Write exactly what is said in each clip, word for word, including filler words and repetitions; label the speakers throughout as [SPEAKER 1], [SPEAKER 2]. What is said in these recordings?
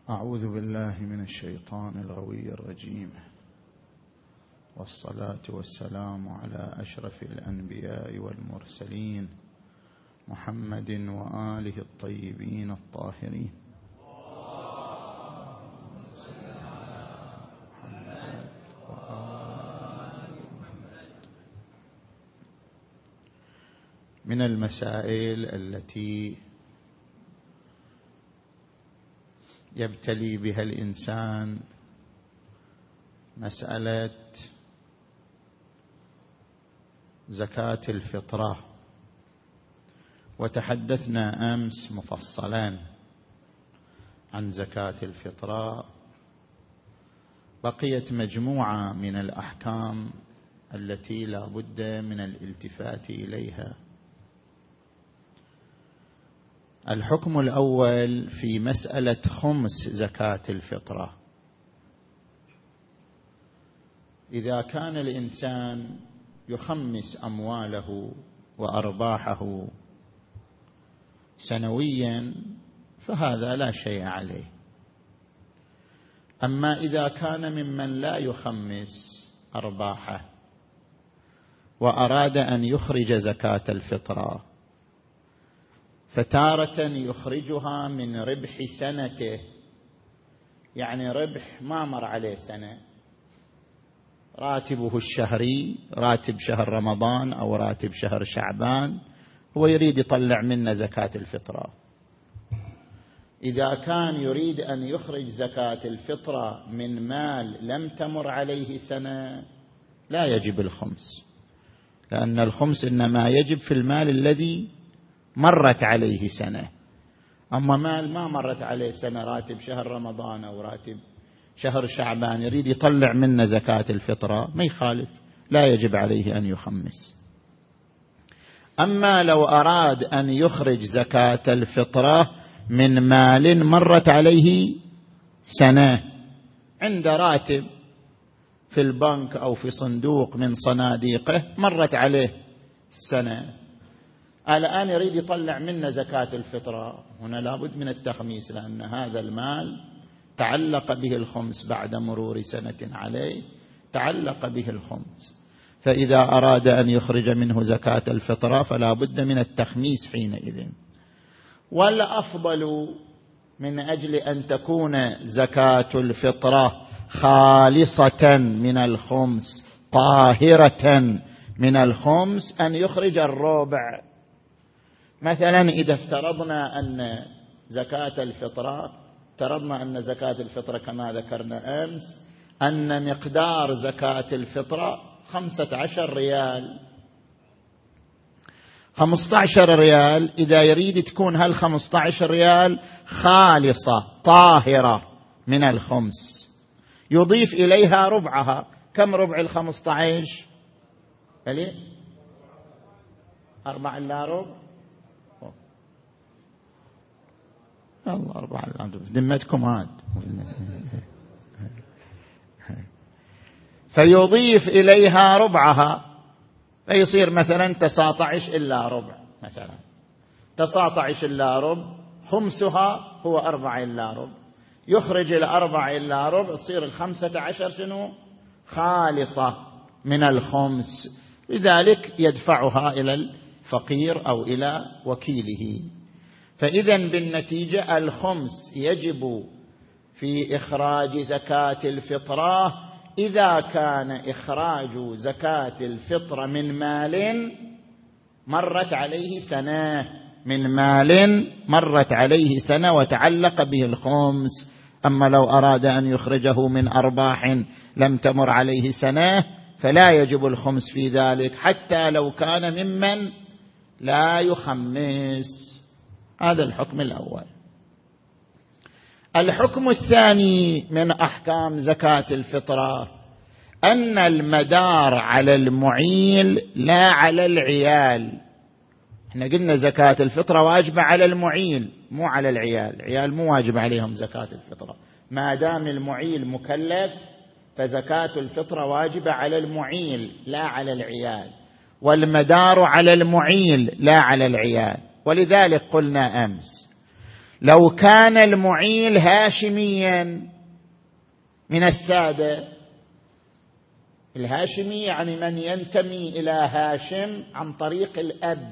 [SPEAKER 1] أعوذ بالله من الشيطان الغوي الرجيم، والصلاة والسلام على أشرف الأنبياء والمرسلين محمد وآله الطيبين الطاهرين. من المسائل التي يبتلي بها الإنسان مسألة زكاة الفطرة، وتحدثنا أمس مفصلا عن زكاة الفطرة. بقيت مجموعة من الأحكام التي لا بد من الالتفات إليها. الحكم الأول في مسألة خمس زكاة الفطرة. إذا كان الإنسان يخمس أمواله وأرباحه سنويا فهذا لا شيء عليه. أما إذا كان ممن لا يخمس أرباحه وأراد أن يخرج زكاة الفطرة، فتارة يخرجها من ربح سنته، يعني ربح ما مر عليه سنة، راتبه الشهري راتب شهر رمضان أو راتب شهر شعبان، هو يريد يطلع منه زكاة الفطرة. إذا كان يريد أن يخرج زكاة الفطرة من مال لم تمر عليه سنة لا يجب الخمس، لأن الخمس إنما يجب في المال الذي مرت عليه سنة. أما مال ما مرت عليه سنة، راتب شهر رمضان أو راتب شهر شعبان، يريد يطلع منه زكاة الفطرة، ما يخالف، لا يجب عليه أن يخمس. أما لو أراد أن يخرج زكاة الفطرة من مال مرت عليه سنة، عند راتب في البنك أو في صندوق من صناديقه مرت عليه السنة، الآن يريد يطلع منه زكاة الفطرة، هنا لابد من التخميس، لأن هذا المال تعلق به الخمس بعد مرور سنة عليه، تعلق به الخمس. فإذا أراد أن يخرج منه زكاة الفطرة فلا بد من التخميس حينئذ. والأفضل من أجل أن تكون زكاة الفطرة خالصة من الخمس طاهرة من الخمس أن يخرج الربع. مثلا إذا افترضنا أن زكاة الفطرة افترضنا أن زكاة الفطرة كما ذكرنا أمس أن مقدار زكاة الفطرة خمسة عشر ريال، خمسة عشر ريال، إذا يريد تكون هال خمسة عشر ريال خالصة طاهرة من الخمس، يضيف إليها ربعها. كم ربع الخمسة عشر؟ فلي أربع إلا ربع، الله أربع إلا ربع في ذمتكم هاد. فيضيف إليها ربعها، فيصير مثلا تسعة عشر إلا ربع، مثلا تسعة عشر إلا ربع، خمسها هو أربع إلا ربع، يخرج الأربع إلا ربع، تصير الخمسة عشر شنو؟ خالصة من الخمس، لذلك يدفعها إلى الفقير أو إلى وكيله. فإذا بالنتيجة الخمس يجب في إخراج زكاة الفطرة إذا كان إخراج زكاة الفطرة من مال مرت عليه سنة، من مال مرت عليه سنة وتعلق به الخمس. أما لو أراد أن يخرجه من أرباح لم تمر عليه سنة فلا يجب الخمس في ذلك، حتى لو كان ممن لا يخمس. هذا الحكم الأول. الحكم الثاني من أحكام زكاة الفطرة أن المدار على المعيل لا على العيال. احنا قلنا زكاة الفطرة واجبة على المعيل مو على العيال، العيال مو واجب عليهم زكاة الفطرة، ما دام المعيل مكلف فزكاة الفطرة واجبة على المعيل لا على العيال، والمدار على المعيل لا على العيال. ولذلك قلنا أمس لو كان المعيل هاشميا من السادة، الهاشمي يعني من ينتمي إلى هاشم عن طريق الأب،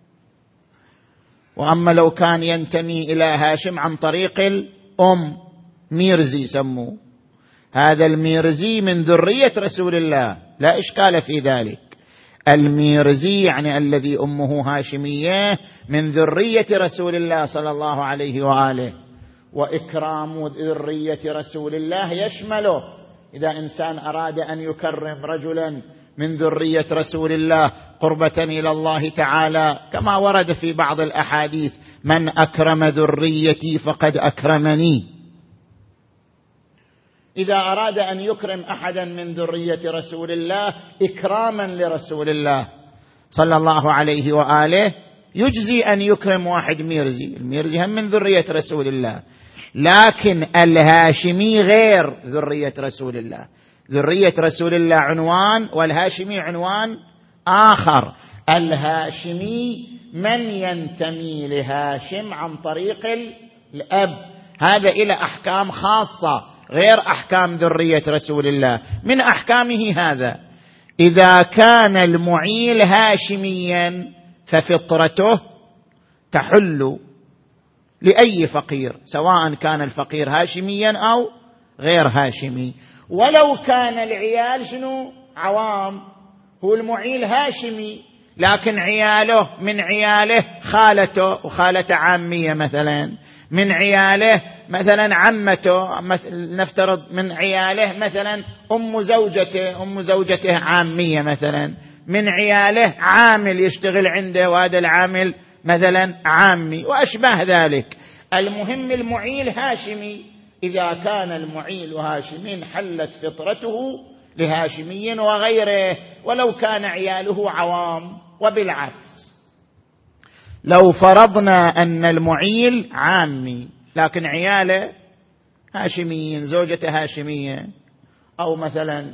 [SPEAKER 1] وأما لو كان ينتمي إلى هاشم عن طريق الأم ميرزي سموه، هذا الميرزي من ذرية رسول الله لا إشكال في ذلك. الميرزي يعني الذي أمه هاشمية من ذرية رسول الله صلى الله عليه وآله. وإكرام ذرية رسول الله يشمله إذا إنسان أراد أن يكرم رجلا من ذرية رسول الله قربة إلى الله تعالى، كما ورد في بعض الأحاديث: من أكرم ذريتي فقد أكرمني. إذا أراد أن يكرم أحدا من ذرية رسول الله إكراما لرسول الله صلى الله عليه وآله، يجزي أن يكرم واحد ميرزي، الميرزي هم من ذرية رسول الله، لكن الهاشمي غير ذرية رسول الله. ذرية رسول الله عنوان، والهاشمي عنوان آخر. الهاشمي من ينتمي لهاشم عن طريق الأب، هذا إلى أحكام خاصة غير أحكام ذرية رسول الله. من أحكامه هذا: إذا كان المعيل هاشميا ففطرته تحل لأي فقير، سواء كان الفقير هاشميا أو غير هاشمي. ولو كان العيال شنو عوام، هو المعيل هاشمي لكن عياله من عياله خالته، وخالة عامية مثلا، من عياله مثلا عمته، نفترض من عياله مثلا أم زوجته، أم زوجته عامية مثلا، من عياله عامل يشتغل عنده وهذا العامل مثلا عامي وأشبه ذلك. المهم المعيل هاشمي. إذا كان المعيل هاشمي حلت فطرته لهاشمي وغيره ولو كان عياله عوام. وبالعكس لو فرضنا أن المعيل عامي لكن عياله هاشميين، زوجته هاشمية، أو مثلا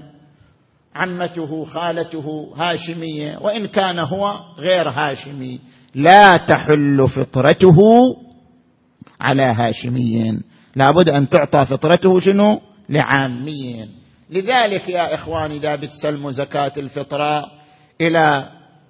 [SPEAKER 1] عمته خالته هاشمية، وإن كان هو غير هاشمي، لا تحل فطرته على هاشميين، لابد أن تعطى فطرته شنو؟ لعاميين. لذلك يا إخواني إذا بتسلموا زكاة الفطرة إلى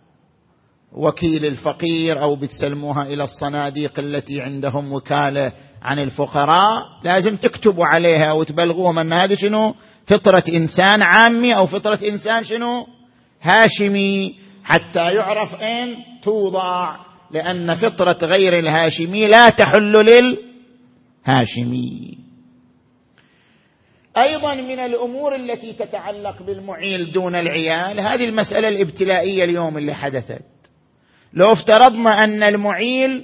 [SPEAKER 1] وكيل الفقير أو بتسلموها إلى الصناديق التي عندهم وكالة عن الفقراء، لازم تكتبوا عليها وتبلغوهم أن هذه شنو؟ فطرة إنسان عامي أو فطرة إنسان شنو؟ هاشمي، حتى يعرف أين توضع، لأن فطرة غير الهاشمي لا تحل للهاشمي. أيضا من الأمور التي تتعلق بالمعيل دون العيال هذه المسألة الابتلائية اليوم اللي حدثت. لو افترضنا أن المعيل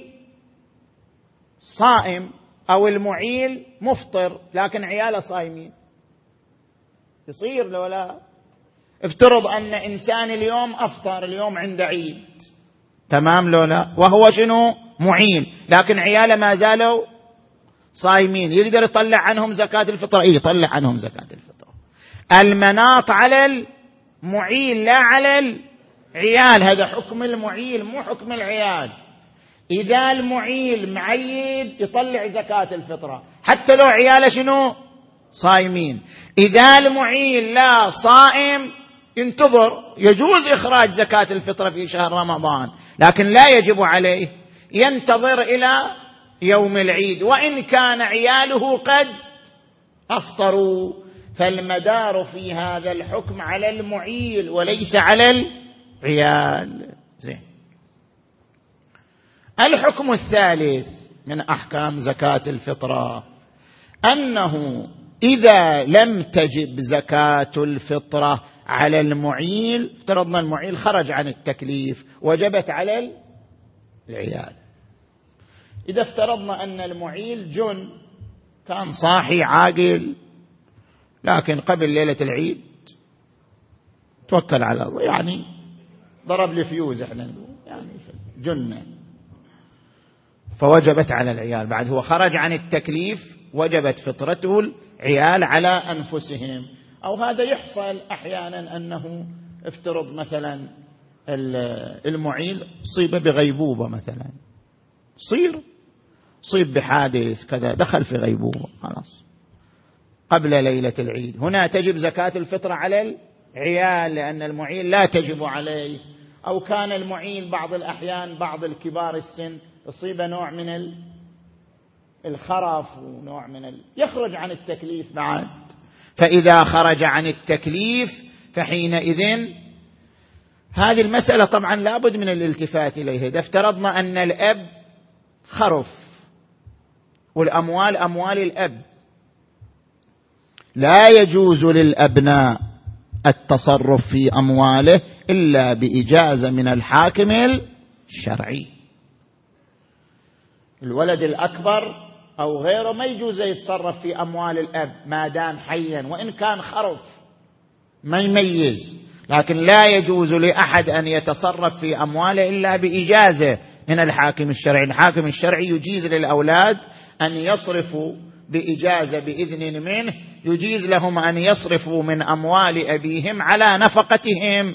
[SPEAKER 1] صائم أو المعيل مفطر لكن عياله صايمين، يصير لو لا؟ افترض أن إنسان اليوم أفطر، اليوم عنده عيد، تمام لو لا؟ وهو شنو؟ معيل، لكن عياله ما زالوا صايمين، يقدر يطلع عنهم زكاة الفطرة؟ إيه يطلع عنهم زكاة الفطرة. المناط على المعيل لا على العيال، هذا حكم المعيل مو حكم العيال. إذا المعيل معيد يطلع زكاة الفطرة حتى لو عياله شنو؟ صايمين. إذا المعيل لا صائم ينتظر، يجوز إخراج زكاة الفطرة في شهر رمضان لكن لا يجب عليه، ينتظر إلى يوم العيد وإن كان عياله قد أفطروا. فالمدار في هذا الحكم على المعيل وليس على العيال. زين. الحكم الثالث من أحكام زكاة الفطرة أنه إذا لم تجب زكاة الفطرة على المعيل، افترضنا المعيل خرج عن التكليف، وجبت على العيال. إذا افترضنا أن المعيل جن، كان صاحي عاقل لكن قبل ليلة العيد توكل على الله، يعني ضرب لي فيوز احنا نقول يعني جنة، فوجبت على العيال. بعد هو خرج عن التكليف وجبت فطرته العيال على أنفسهم. أو هذا يحصل أحيانا أنه افترض مثلا المعيل صيب بغيبوبة مثلا، صير صيب بحادث كذا، دخل في غيبوبة خلاص قبل ليلة العيد، هنا تجب زكاة الفطر على العيال لأن المعيل لا تجب عليه. أو كان المعيل بعض الأحيان بعض الكبار السن يصيب نوع من الخرف ونوع من ال... يخرج عن التكليف بعد، فإذا خرج عن التكليف فحينئذ هذه المسألة طبعا لابد من الالتفات إليها. إذا افترضنا أن الأب خرف والأموال أموال الأب، لا يجوز للأبناء التصرف في أمواله إلا بإجازة من الحاكم الشرعي. الولد الأكبر أو غيره ما يجوز يتصرف في أموال الأب ما دام حيا وإن كان خرف ما يميز، لكن لا يجوز لأحد أن يتصرف في أمواله إلا بإجازة من الحاكم الشرعي. الحاكم الشرعي يجيز للأولاد أن يصرفوا بإجازة بإذن منه، يجيز لهم أن يصرفوا من أموال أبيهم على نفقتهم.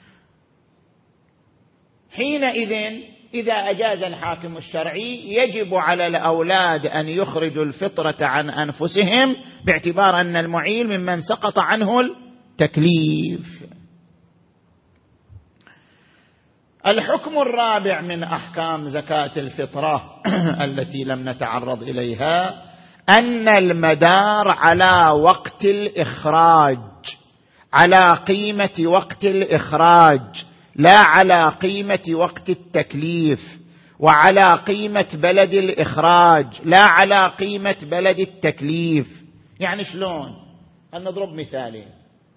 [SPEAKER 1] حينئذ إذا أجاز الحاكم الشرعي يجب على الأولاد أن يخرجوا الفطرة عن أنفسهم باعتبار أن المعيل ممن سقط عنه التكليف. الحكم الرابع من أحكام زكاة الفطرة التي لم نتعرض إليها أن المدار على وقت الإخراج، على قيمة وقت الإخراج لا على قيمة وقت التكليف، وعلى قيمة بلد الإخراج لا على قيمة بلد التكليف. يعني شلون؟ نضرب مثالين.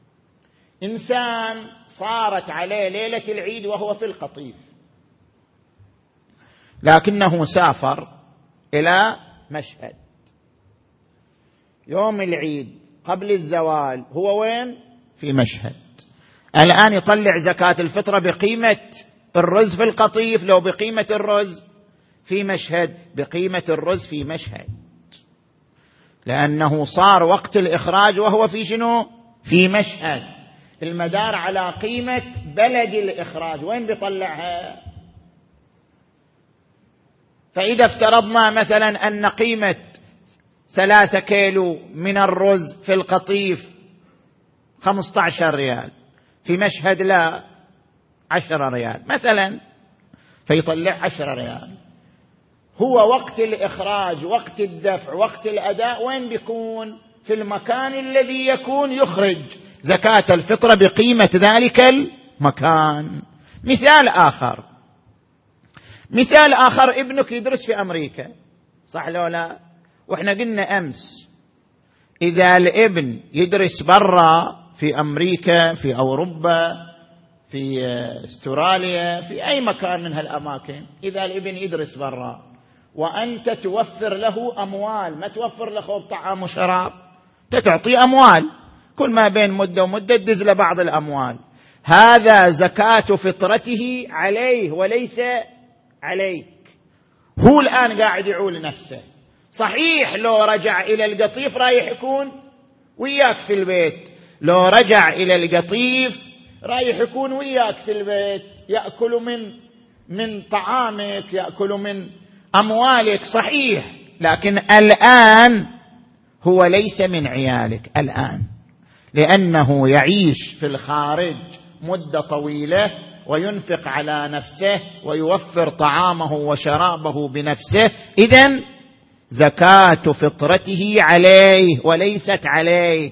[SPEAKER 1] إنسان صارت عليه ليلة العيد وهو في القطيف، لكنه سافر إلى مشهد يوم العيد قبل الزوال، هو وين؟ في مشهد. الآن يطلع زكاة الفطرة بقيمة الرز في القطيف لو بقيمة الرز في مشهد؟ بقيمة الرز في مشهد، لأنه صار وقت الإخراج وهو في شنو؟ في مشهد. المدار على قيمة بلد الإخراج، وين بيطلعها؟ فإذا افترضنا مثلا أن قيمة ثلاثة كيلو من الرز في القطيف خمسة عشر ريال، في مشهد لا عشرة ريال مثلا، فيطلع عشرة ريال. هو وقت الإخراج وقت الدفع وقت الأداء وين بيكون؟ في المكان الذي يكون يخرج زكاة الفطرة بقيمة ذلك المكان. مثال آخر، مثال آخر ابنك يدرس في أمريكا، صح لو لا؟ وإحنا قلنا أمس إذا الابن يدرس برا في أمريكا في أوروبا في استراليا في أي مكان من هالأماكن، إذا الابن يدرس برا وأنت توفر له أموال، ما توفر له طعام وشراب، تعطي أموال كل ما بين مدة ومدة تدز له بعض الأموال، هذا زكاة فطرته عليه وليس عليك. هو الآن قاعد يعول نفسه، صحيح لو رجع إلى القطيف رايح يكون وياك في البيت، لو رجع إلى القطيف رايح يكون وياك في البيت، يأكل من من طعامك، يأكل من أموالك، صحيح، لكن الآن هو ليس من عيالك الآن، لأنه يعيش في الخارج مدة طويلة وينفق على نفسه ويوفر طعامه وشرابه بنفسه، إذن زكاة فطرته عليه وليست عليك.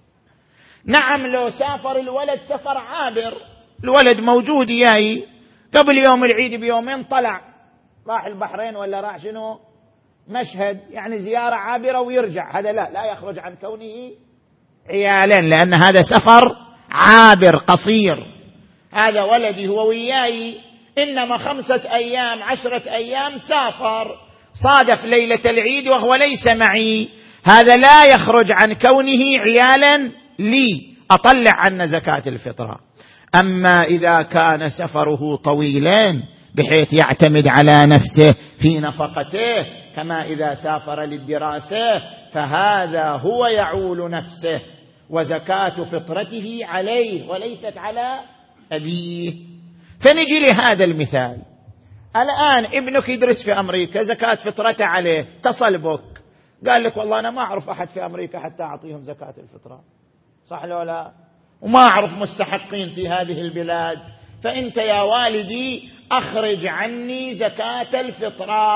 [SPEAKER 1] نعم لو سافر الولد سفر عابر، الولد موجود ياي قبل يوم العيد بيومين طلع راح البحرين ولا راح شنو مشهد، يعني زيارة عابرة ويرجع، هذا لا لا يخرج عن كونه عيالا، لأن هذا سفر عابر قصير. هذا ولدي هو وياي، إنما خمسة أيام عشرة أيام سافر، صادف ليلة العيد وهو ليس معي، هذا لا يخرج عن كونه عيالا لي، أطلع عنه زكاة الفطرة. أما إذا كان سفره طويلا بحيث يعتمد على نفسه في نفقته كما إذا سافر للدراسة، فهذا هو يعول نفسه وزكاة فطرته عليه وليست على أبيه. فنجي لهذا المثال، الآن ابنك يدرس في أمريكا، زكاة فطرته عليه، اتصل بك قال لك والله أنا ما أعرف أحد في أمريكا حتى أعطيهم زكاة الفطرة، صح لو لا؟ وما أعرف مستحقين في هذه البلاد، فأنت يا والدي أخرج عني زكاة الفطرة.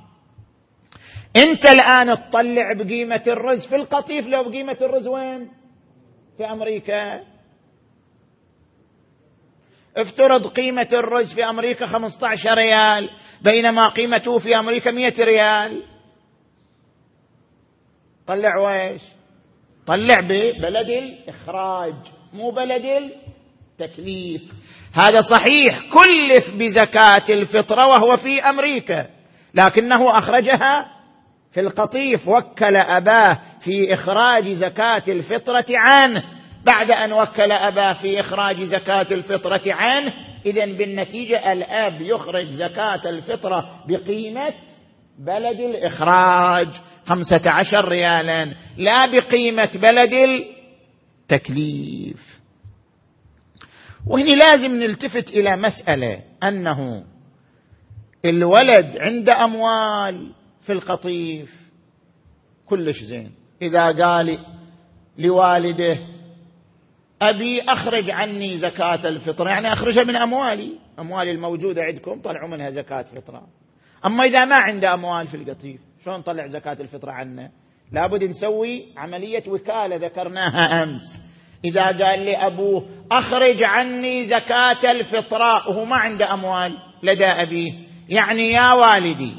[SPEAKER 1] أنت الآن تطلع بقيمة الرز في القطيف، لو بقيمة الرز وين؟ في أمريكا. افترض قيمة الرز في أمريكا خمسة عشر ريال، بينما قيمته في أمريكا مئة ريال. طلع ويش؟ طلع ببلد الإخراج مو بلد التكليف. هذا صحيح كلف بزكاة الفطرة وهو في أمريكا، لكنه أخرجها في القطيف، وكل أباه في إخراج زكاة الفطرة عنه بعد أن وكل أباه في إخراج زكاة الفطرة عنه. إذن بالنتيجة الأب يخرج زكاة الفطرة بقيمة بلد الإخراج خمسة عشر ريالا، لا بقيمة بلد التكليف. وهنا لازم نلتفت إلى مسألة، أنه الولد عنده أموال في القطيف كلش زين، إذا قال لوالده أبي أخرج عني زكاة الفطرة، يعني أخرجها من أموالي، أموالي الموجودة عندكم طلعوا منها زكاة فطرة. أما إذا ما عنده أموال في القطيف شلون طلع زكاة الفطرة عنه؟ لابد نسوي عملية وكالة ذكرناها أمس. إذا قال لي أبوه أخرج عني زكاة الفطرة وهو ما عنده أموال لدى أبيه، يعني يا والدي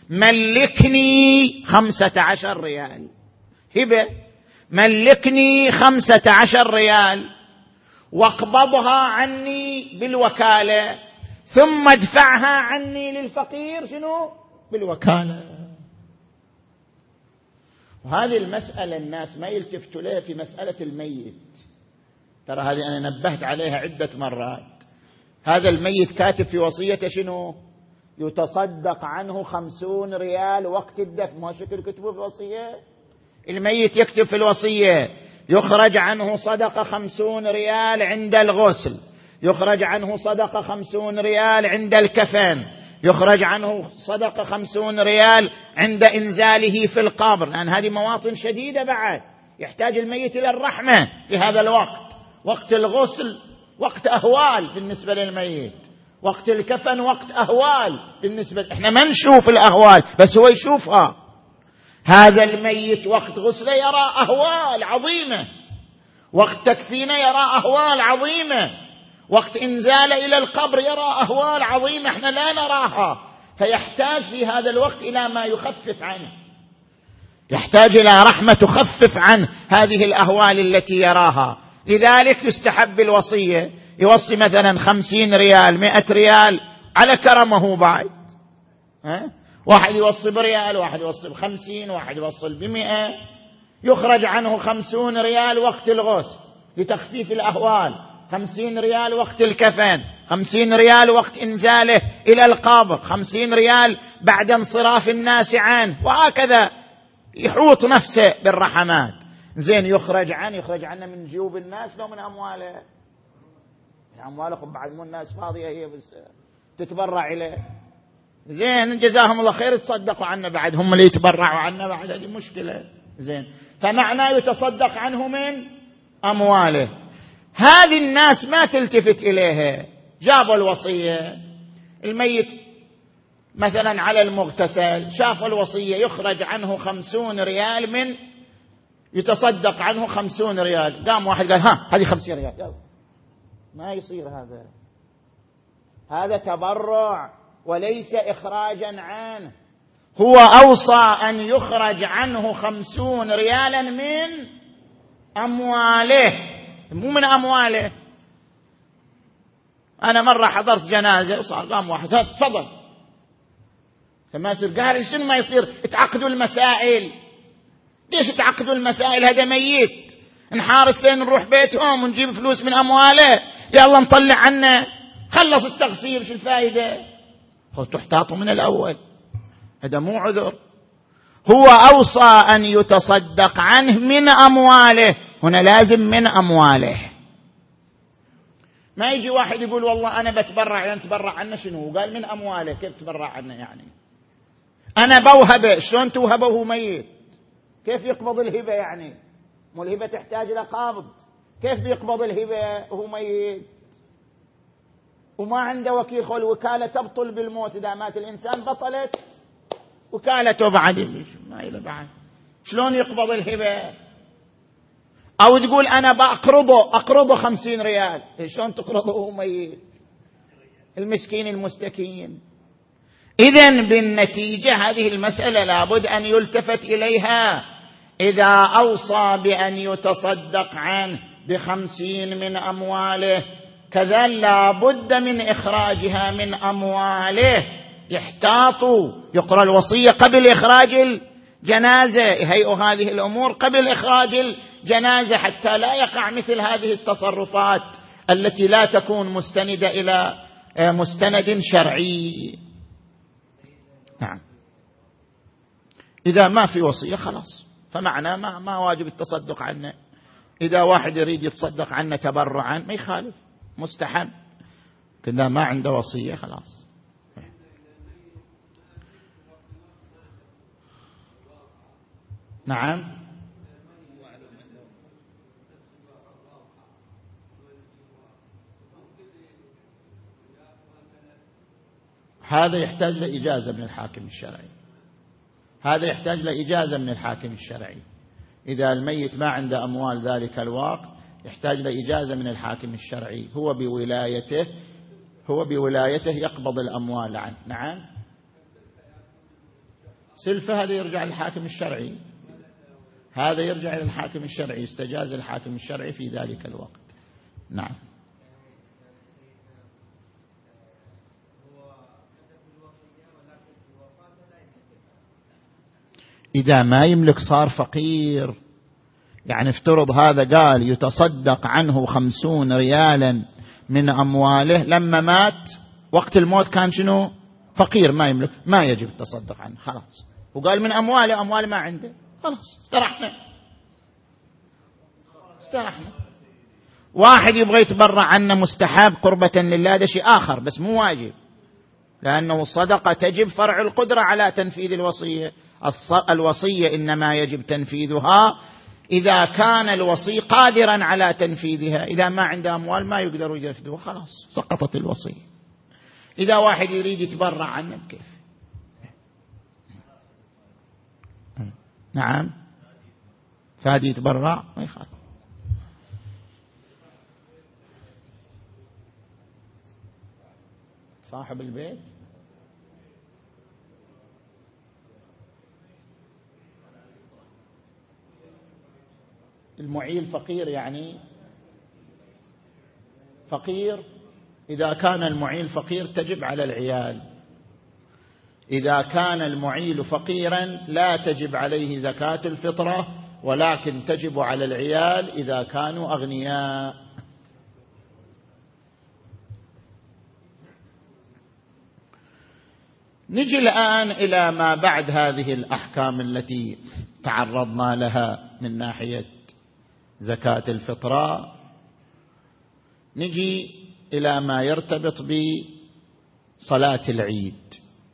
[SPEAKER 1] ملكني خمسة عشر ريال هبة، ملكني خمسة عشر ريال واقبضها عني بالوكالة، ثم ادفعها عني للفقير شنو؟ بالوكالة. وهذه المسألة الناس ما يلتفتوا لها في مسألة الميت، ترى هذه أنا نبهت عليها عدة مرات. هذا الميت كاتب في وصيته شنو؟ يتصدق عنه خمسون ريال وقت الدفن، ما شكل كتبه في الوصية؟ الميت يكتب في الوصية يخرج عنه صدقة خمسون ريال عند الغسل، يخرج عنه صدقة خمسون ريال عند الكفن، يخرج عنه صدقة خمسون ريال عند إنزاله في القبر، لأن هذه مواطن شديدة بعد يحتاج الميت إلى الرحمة في هذا الوقت. وقت الغسل وقت أهوال بالنسبة للميت، وقت الكفن وقت أهوال بالنسبة، إحنا ما نشوف الأهوال بس هو يشوفها. هذا الميت وقت غسله يرى أهوال عظيمة، وقت تكفينه يرى أهوال عظيمة، وقت إنزاله إلى القبر يرى أهوال عظيمة إحنا لا نراها، فيحتاج في هذا الوقت إلى ما يخفف عنه، يحتاج إلى رحمة تخفف عنه هذه الأهوال التي يراها. لذلك يستحب الوصية، يوصي مثلا خمسين ريال مئة ريال على كرمه بعد، ها؟ واحد يوصي بريال، واحد يوصي بخمسين، واحد يوصي بمئة، يخرج عنه خمسون ريال وقت الغسل لتخفيف الأهوال، خمسين ريال وقت الكفن، خمسين ريال وقت إنزاله إلى القبر، خمسين ريال بعد انصراف الناس عنه، وهكذا يحوط نفسه بالرحمات. زين يخرج عنه، يخرج عنه من جيوب الناس لو من أمواله؟ من أموالكم بعد مو الناس فاضية هي بس تتبرع إليه. زين جزاهم الله خير تصدقوا عنه بعد، هم اللي يتبرعوا عنه بعد، هذه مشكلة. زين فمعناه يتصدق عنه من أمواله. هذه الناس ما تلتفت إليها، جابوا الوصية الميت مثلا على المغتسل، شافوا الوصية يخرج عنه خمسون ريال من يتصدق عنه خمسون ريال، قام واحد قال ها هذه خمسين ريال، يلا ما يصير هذا، هذا تبرع وليس إخراجا عنه. هو أوصى أن يخرج عنه خمسون ريالا من أمواله مو من أمواله. أنا مرة حضرت جنازة وصار قام واحد ها تفضل، فما يصير قال شنو ما يصير تعقدوا المسائل، ليش تعقدوا المسائل؟ هذا ميت نحارس لين نروح بيتهم ونجيب فلوس من أمواله، يلا نطلع عنه، خلص التغسيل شو الفائدة؟ تحتاطوا من الأول، هذا مو عذر. هو أوصى أن يتصدق عنه من أمواله، هنا لازم من أمواله. ما يجي واحد يقول والله أنا بتبرع، يعني تبرع عنه شنو؟ قال من أمواله، كيف تبرع عنه يعني؟ أنا بوهبه، شلون توهبه وهو ميت؟ كيف يقبض الهبة يعني؟ مو الهبة تحتاج إلى قابض، كيف بيقبض الهبة وهو ميت؟ وما عنده وكيل خل، وكالة تبطل بالموت، إذا مات الإنسان بطلت وكالته بعد ما إلى بعد، شلون يقبض الهبة؟ أو تقول أنا بأقرضه أقرضه خمسين ريال، شلون تقرضه وهو ميت؟ المسكين المستكين. إذن بالنتيجة هذه المسألة لابد أن يلتفت إليها. إذا أوصى بأن يتصدق عنه بخمسين من أمواله، كذا لابد من إخراجها من أمواله، يحتاطوا، يقرأ الوصية قبل إخراج الجنازة، يهيئوا هذه الأمور قبل إخراج الجنازة حتى لا يقع مثل هذه التصرفات التي لا تكون مستندة إلى مستند شرعي. نعم. إذا ما في وصية خلاص، فمعنى ما, ما واجب التصدق عنه. إذا واحد يريد يتصدق عنه تبرعا ما يخالف، مستحب، كذا ما عنده وصية خلاص. نعم. هذا يحتاج لإجازة من الحاكم الشرعي، هذا يحتاج لإجازة من الحاكم الشرعي. إذا الميت ما عنده أموال ذلك الوقت يحتاج لإجازة من الحاكم الشرعي، هو بولايته هو بولايته يقبض الأموال عنه. نعم. سلفة هذا يرجع للحاكم الشرعي، هذا يرجع إلى الحاكم الشرعي، يستجاز الحاكم الشرعي في ذلك الوقت. نعم. إذا ما يملك صار فقير، يعني افترض هذا قال يتصدق عنه خمسون ريالا من أمواله، لما مات وقت الموت كان شنو؟ فقير ما يملك، ما يجب التصدق عنه خلاص، وقال من أمواله، أمواله ما عنده، خلاص استرحنا استرحنا. واحد يبغى يتبرع عنه مستحب قربة لله، هذا شيء آخر بس مو واجب، لأنه الصدقة تجب فرع القدرة على تنفيذ الوصية. الوصية إنما يجب تنفيذها إذا كان الوصي قادرا على تنفيذها، إذا ما عنده أموال ما يقدر ينفذها خلاص سقطت الوصية. إذا واحد يريد يتبرع عنه كيف؟ نعم، فهذه يتبرع ما يخالف. صاحب البيت المعيل فقير، يعني فقير. إذا كان المعيل فقير تجب على العيال، إذا كان المعيل فقيرا لا تجب عليه زكاة الفطرة، ولكن تجب على العيال إذا كانوا أغنياء. نجي الآن إلى ما بعد هذه الأحكام التي تعرضنا لها من ناحية زكاة الفطرة، نجي إلى ما يرتبط بصلاة العيد.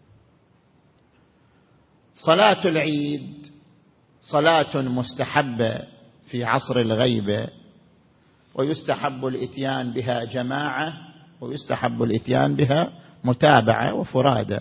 [SPEAKER 1] صلاة العيد صلاة مستحبة في عصر الغيبة، ويستحب الإتيان بها جماعة، ويستحب الإتيان بها متابعة وفرادى.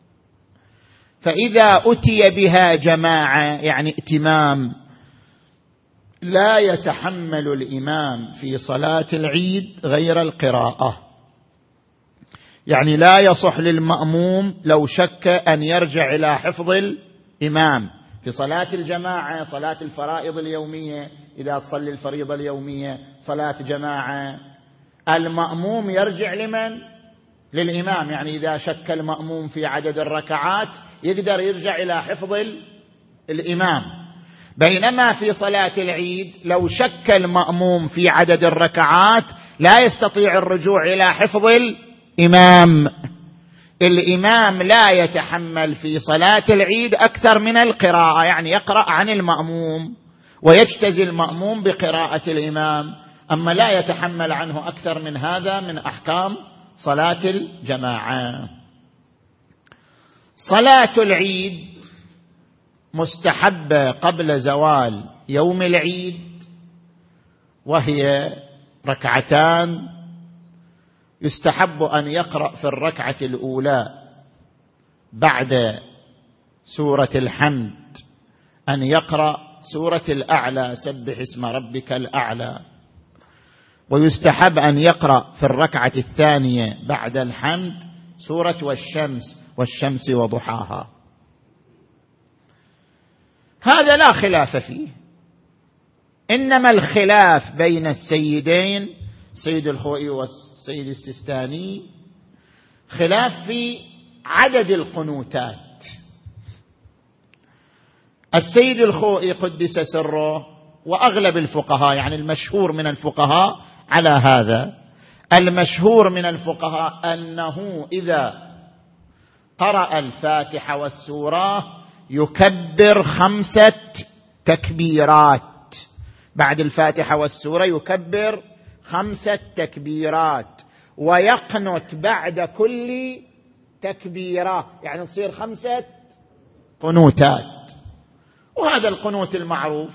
[SPEAKER 1] فإذا أتي بها جماعة يعني ائتمام، لا يتحمل الإمام في صلاة العيد غير القراءة، يعني لا يصح للمأموم لو شك أن يرجع إلى حفظ الإمام في صلاة الجماعة، صلاة الفرائض اليومية، إذا تصلي الفريضة اليومية صلاة جماعة، المأموم يرجع لمن؟ للإمام. يعني إذا شك المأموم في عدد الركعات يقدر يرجع إلى حفظ الإمام. بينما في صلاة العيد لو شك المأموم في عدد الركعات لا يستطيع الرجوع إلى حفظ الإمام. الإمام لا يتحمل في صلاة العيد أكثر من القراءة، يعني يقرأ عن المأموم ويجتزي المأموم بقراءة الإمام. أما لا يتحمل عنه أكثر من هذا من أحكام صلاة الجماعة. صلاة العيد مستحبة قبل زوال يوم العيد، وهي ركعتان. يستحب أن يقرأ في الركعة الأولى بعد سورة الحمد أن يقرأ سورة الأعلى، سبح اسم ربك الأعلى. ويستحب أن يقرأ في الركعة الثانية بعد الحمد سورة والشمس والشمس وضحاها. هذا لا خلاف فيه، إنما الخلاف بين السيدين سيد الخوئي والسيد السيستاني خلاف في عدد القنوتات. السيد الخوئي قدس سره وأغلب الفقهاء، يعني المشهور من الفقهاء على هذا، المشهور من الفقهاء أنه إذا قرأ الفاتحة والسورة يكبر خمسة تكبيرات، بعد الفاتحة والسورة يكبر خمسة تكبيرات، ويقنت بعد كل تكبيرة، يعني تصير خمسة قنوتات. وهذا القنوت المعروف،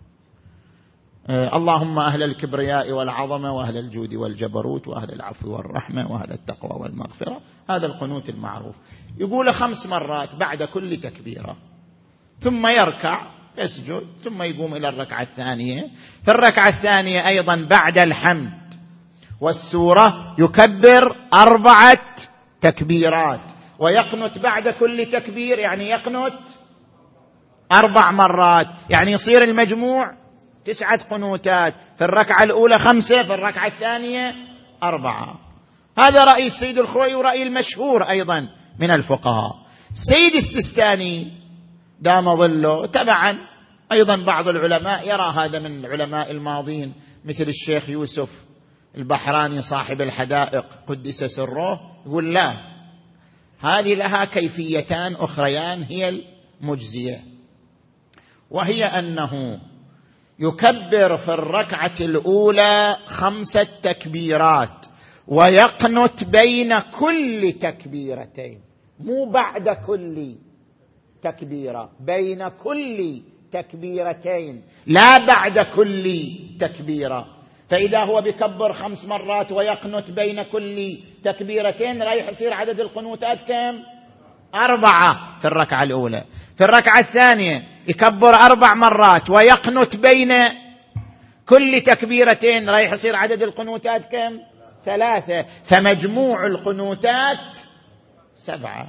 [SPEAKER 1] اللهم أهل الكبرياء والعظمة وأهل الجود والجبروت وأهل العفو والرحمة وأهل التقوى والمغفرة، هذا القنوت المعروف يقول خمس مرات بعد كل تكبيرة، ثم يركع يسجد ثم يقوم إلى الركعة الثانية. في الركعة الثانية أيضا بعد الحمد والسورة يكبر أربعة تكبيرات، ويقنت بعد كل تكبير، يعني يقنت أربع مرات، يعني يصير المجموع تسعة قنوتات. في الركعة الأولى خمسة، في الركعة الثانية أربعة. هذا رأي السيد الخوئي ورأي المشهور أيضا من الفقهاء. السيد السيستاني دام ظله تبعا أيضا بعض العلماء يرى هذا من العلماء الماضين، مثل الشيخ يوسف البحراني صاحب الحدائق قدس سره، يقول لا، هذه لها كيفيتان أخريان هي المجزية، وهي أنه يكبر في الركعة الأولى خمسة تكبيرات ويقنت بين كل تكبيرتين، مو بعد كل تكبيرة، بين كل تكبيرتين لا بعد كل تكبيرة. فإذا هو بيكبر خمس مرات ويقنت بين كل تكبيرتين رايح يصير عدد القنوتات كم؟ أربعة في الركعة الأولى. في الركعة الثانية يكبر أربع مرات ويقنت بين كل تكبيرتين رايح يصير عدد القنوتات كم؟ ثلاثة. فمجموع القنوتات سبعة.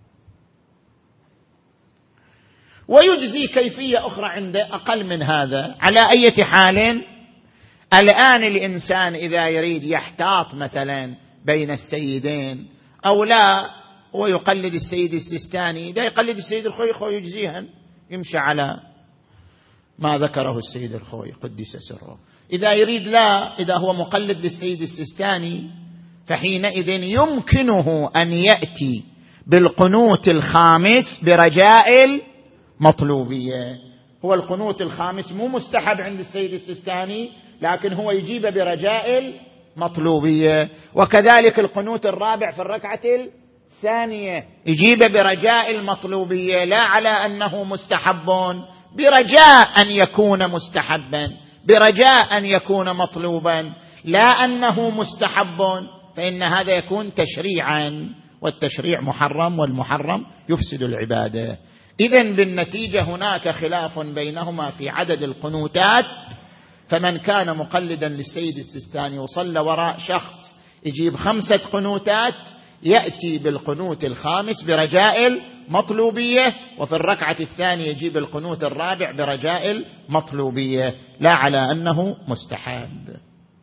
[SPEAKER 1] ويجزي كيفية أخرى عنده أقل من هذا. على أي حال الآن الإنسان إذا يريد يحتاط مثلا بين السيدين أو لا ويقلد السيد السيستاني، إذا يقلد السيد الخوئي خوي يجزيها، يمشي على ما ذكره السيد الخوئي قدس سره. إذا يريد لا، إذا هو مقلد للسيد السيستاني فحينئذ يمكنه أن يأتي بالقنوت الخامس برجاء المطلوبية. هو القنوت الخامس مو مستحب عند السيد السيستاني، لكن هو يجيب برجاء المطلوبية. وكذلك القنوت الرابع في الركعة الثانية يجيب برجاء المطلوبية، لا على أنه مستحب، برجاء أن يكون مستحبا، برجاء أن يكون مطلوبا، لا أنه مستحب، فإن هذا يكون تشريعا، والتشريع محرم، والمحرم يفسد العبادة. إذن بالنتيجة هناك خلاف بينهما في عدد القنوتات. فمن كان مقلدا للسيد السيستاني وصلى وراء شخص يجيب خمسة قنوتات يأتي بالقنوت الخامس برجاء المطلوبية، وفي الركعة الثانية يجيب القنوت الرابع برجاء المطلوبية، لا على أنه مستحب.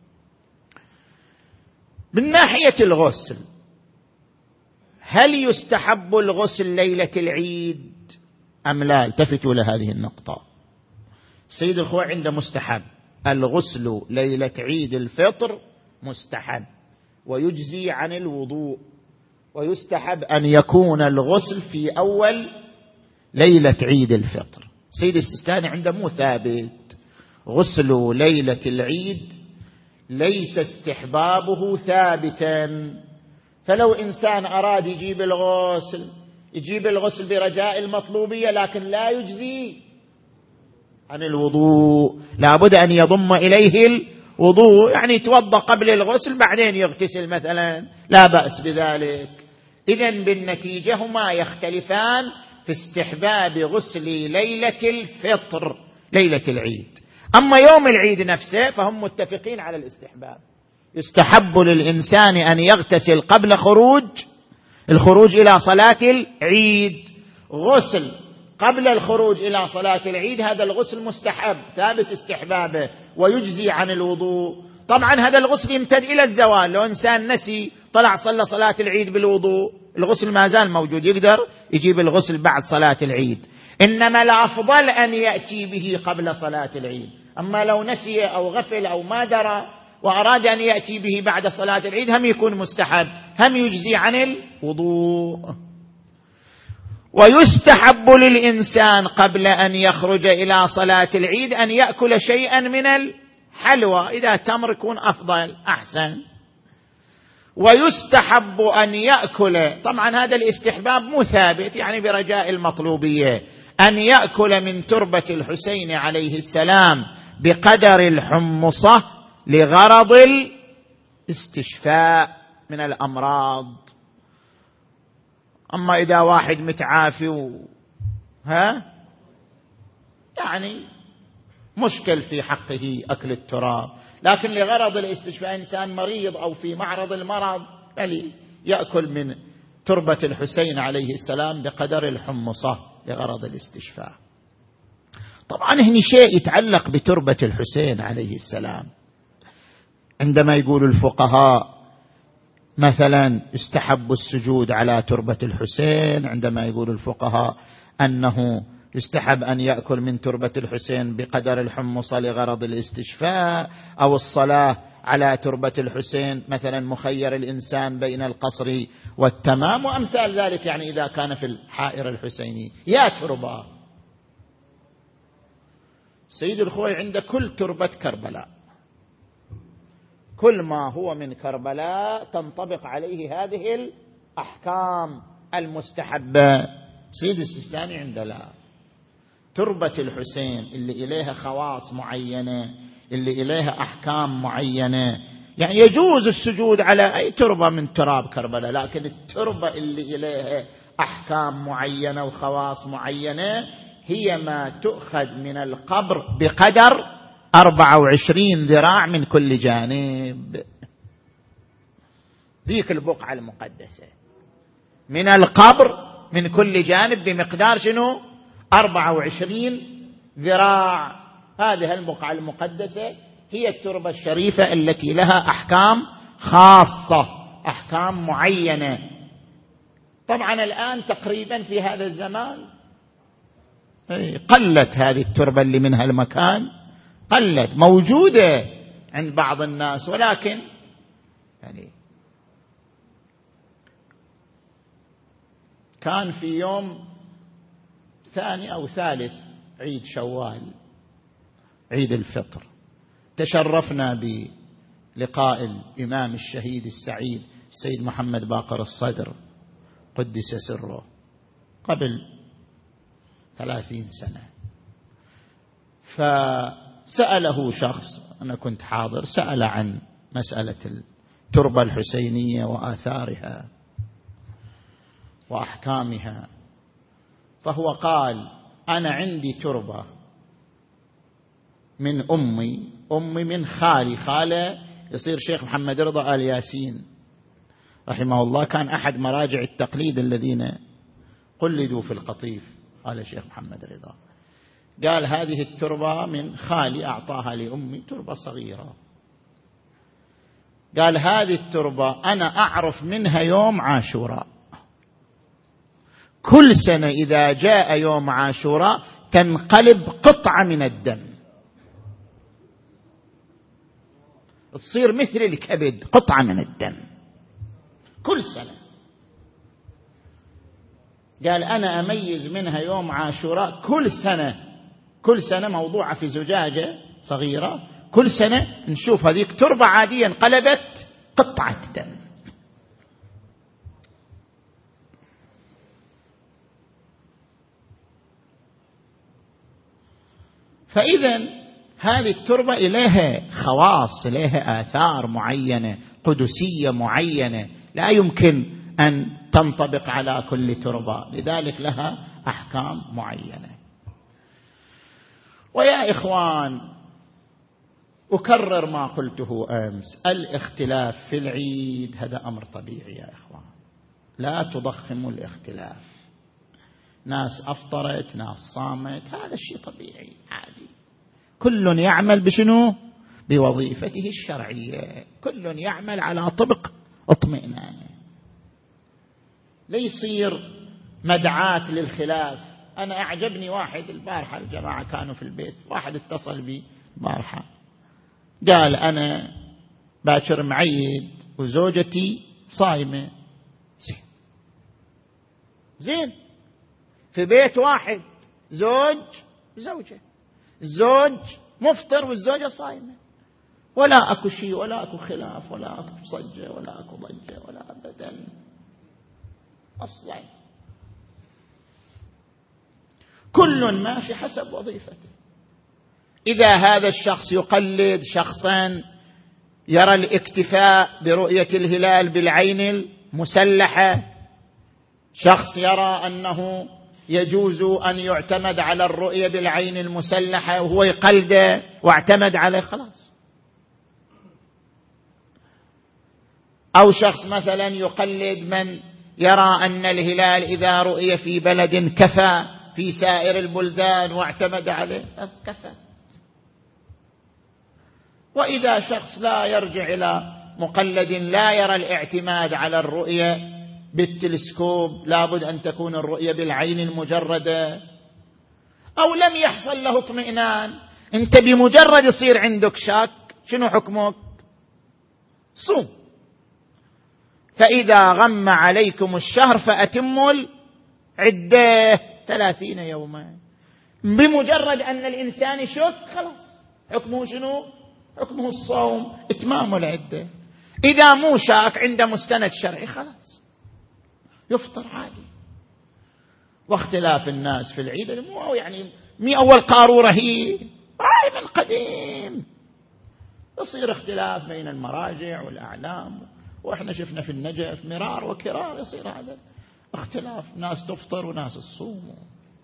[SPEAKER 1] من ناحية الغسل، هل يستحب الغسل ليلة العيد أم لا؟ التفتوا لهذه النقطة. السيد الخوئي عنده مستحب، الغسل ليلة عيد الفطر مستحب ويجزي عن الوضوء، ويستحب أن يكون الغسل في أول ليلة عيد الفطر. السيد السيستاني عنده مو ثابت، غسل ليلة العيد ليس استحبابه ثابتا. فلو إنسان أراد يجيب الغسل يجيب الغسل برجاء المطلوبية، لكن لا يجزي عن الوضوء، لابد أن يضم إليه الوضوء، يعني يتوضأ قبل الغسل بعدين يغتسل مثلا، لا بأس بذلك. إذن بالنتيجة هما يختلفان في استحباب غسل ليلة الفطر، ليلة العيد. أما يوم العيد نفسه فهم متفقين على الاستحباب، يستحب للإنسان أن يغتسل قبل خروج الخروج إلى صلاة العيد. غسل قبل الخروج إلى صلاة العيد هذا الغسل مستحب ثابت استحبابه ويجزي عن الوضوء. طبعا هذا الغسل يمتد إلى الزوال، لو إنسان نسي طلع صلى صلاة العيد بالوضوء الغسل ما زال موجود، يقدر يجيب الغسل بعد صلاة العيد، إنما الأفضل أن يأتي به قبل صلاة العيد. أما لو نسي أو غفل أو ما درى وأراد أن يأتي به بعد صلاة العيد هم يكون مستحب، هم يجزي عن الوضوء. ويستحب للإنسان قبل أن يخرج إلى صلاة العيد أن يأكل شيئا من الحلوى، إذا تمر يكون أفضل أحسن. ويستحب أن يأكل، طبعا هذا الاستحباب مو ثابت، يعني برجاء المطلوبية، أن يأكل من تربة الحسين عليه السلام بقدر الحمصة لغرض الاستشفاء من الأمراض. أما إذا واحد متعافي و... ها يعني مشكل في حقه أكل التراب، لكن لغرض الاستشفاء إنسان مريض أو في معرض المرض بل يأكل من تربة الحسين عليه السلام بقدر الحمصة لغرض الاستشفاء. طبعا هنا شيء يتعلق بتربة الحسين عليه السلام. عندما يقول الفقهاء مثلا استحب السجود على تربة الحسين، عندما يقول الفقهاء أنه يستحب أن يأكل من تربة الحسين بقدر الحمصة لغرض الاستشفاء، أو الصلاة على تربة الحسين مثلا مخير الإنسان بين القصر والتمام وأمثال ذلك، يعني إذا كان في الحائر الحسيني يا تربة. سيد الخوي عند كل تربة كربلاء، كل ما هو من كربلاء تنطبق عليه هذه الأحكام المستحبة. سيد السيستاني عند لا، تربة الحسين اللي إليها خواص معينة، اللي إليها أحكام معينة، يعني يجوز السجود على أي تربة من تراب كربلاء، لكن التربة اللي إليها أحكام معينة وخواص معينة هي ما تؤخذ من القبر بقدر أربعة وعشرين ذراع من كل جانب، ذيك البقعة المقدسة من القبر من كل جانب بمقدار شنو؟ أربعة وعشرين ذراع. هذه البقعة المقدسة هي التربة الشريفة التي لها أحكام خاصة، أحكام معينة. طبعا الآن تقريبا في هذا الزمان قلت هذه التربة اللي منها المكان، قلت، موجودة عند بعض الناس، ولكن يعني كان في يوم ثاني أو ثالث عيد شوال، عيد الفطر، تشرفنا بلقاء الإمام الشهيد السعيد السيد محمد باقر الصدر قدس سره قبل ثلاثين سنة. فسأله شخص، أنا كنت حاضر، سأل عن مسألة التربة الحسينية وآثارها وأحكامها، فهو قال أنا عندي تربة من أمي، أمي من خالي، خاله يصير شيخ محمد رضا آل ياسين رحمه الله، كان أحد مراجع التقليد الذين قلدوا في القطيف، قال شيخ محمد رضا، قال هذه التربة من خالي أعطاها لأمي، تربة صغيرة، قال هذه التربة أنا أعرف منها يوم عاشوراء، كل سنة إذا جاء يوم عاشوراء تنقلب قطعة من الدم، تصير مثل الكبد، قطعة من الدم كل سنة. قال أنا أميز منها يوم عاشوراء كل سنة، كل سنة موضوعة في زجاجة صغيرة، كل سنة نشوف هذيك تربة عادية انقلبت قطعة دم. فإذا هذه التربة إليها خواص، إليها آثار معينة، قدسية معينة، لا يمكن أن تنطبق على كل تربة، لذلك لها أحكام معينة. ويا إخوان، أكرر ما قلته أمس، الاختلاف في العيد هذا أمر طبيعي يا إخوان، لا تضخموا الاختلاف. ناس أفطرت، ناس صامت، هذا الشيء طبيعي عادي، كل يعمل بشنو؟ بوظيفته الشرعية، كل يعمل على طبق اطمئنانه، ليصير مدعاة للخلاف. أنا أعجبني واحد البارحة، الجماعة كانوا في البيت، واحد اتصل بي البارحة قال أنا باكر معيد وزوجتي صايمة. زين زين في بيت واحد، زوج زوجة، الزوج مفطر والزوجة صايمة، ولا أكو شيء، ولا أكو خلاف، ولا أكو صجة، ولا أكو ضجة، ولا أبدا أصلا، كل ماشي حسب وظيفته. إذا هذا الشخص يقلد شخصا يرى الاكتفاء برؤية الهلال بالعين المسلحة، شخص يرى أنه يجوز أن يعتمد على الرؤية بالعين المسلحة وهو يقلده واعتمد عليه، خلاص. أو شخص مثلا يقلد من يرى أن الهلال إذا رؤي في بلد كفى في سائر البلدان واعتمد عليه، كفى. وإذا شخص لا يرجع إلى مقلد لا يرى الاعتماد على الرؤية بالتلسكوب، لابد أن تكون الرؤية بالعين المجردة، أو لم يحصل له اطمئنان، أنت بمجرد يصير عندك شك شنو حكمك؟ صوم. فإذا غم عليكم الشهر فأتموا العدة ثلاثين يوما. بمجرد أن الإنسان يشك خلاص حكمه شنو؟ حكمه الصوم، إتمام العدة. إذا مو شاك عند مستند شرعي خلاص يفطر عادي. واختلاف الناس في العيد مو يعني مي أول قارورة، هي هاي من قديم، يصير اختلاف بين المراجع والأعلام، وإحنا شفنا في النجف مرار وكرار يصير هذا اختلاف، ناس تفطر وناس تصوم.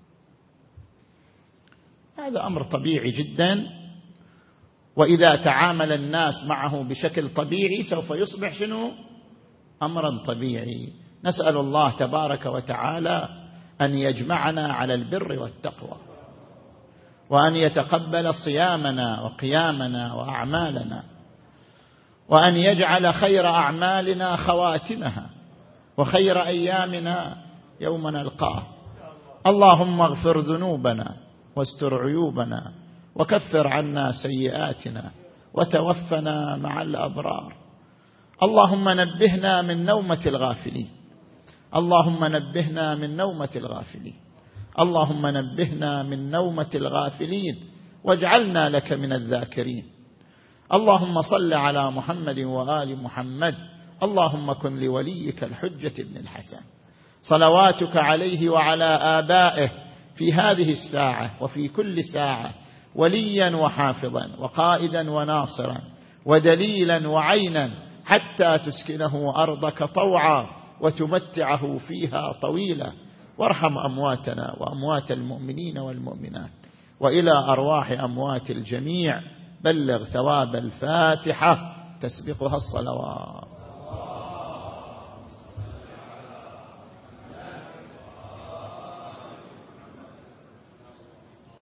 [SPEAKER 1] هذا أمر طبيعي جدا، وإذا تعامل الناس معه بشكل طبيعي سوف يصبح شنو؟ أمرا طبيعي. نسأل الله تبارك وتعالى أن يجمعنا على البر والتقوى، وأن يتقبل صيامنا وقيامنا وأعمالنا، وأن يجعل خير أعمالنا خواتمها، وخير أيامنا يوم نلقاه. اللهم اغفر ذنوبنا واستر عيوبنا وكفر عنا سيئاتنا وتوفنا مع الأبرار. اللهم نبهنا من نومة الغافلين، اللهم نبهنا من نومة الغافلين، اللهم نبهنا من نومة الغافلين واجعلنا لك من الذاكرين. اللهم صل على محمد وآل محمد. اللهم كن لوليك الحجة بن الحسن صلواتك عليه وعلى آبائه في هذه الساعة وفي كل ساعة وليا وحافظا وقائدا وناصرا ودليلا وعينا، حتى تسكنه أرضك طوعا وتمتعه فيها طويلا. وارحم أمواتنا وأموات المؤمنين والمؤمنات، وإلى أرواح أموات الجميع بلغ ثواب الفاتحة تسبقها الصلوات.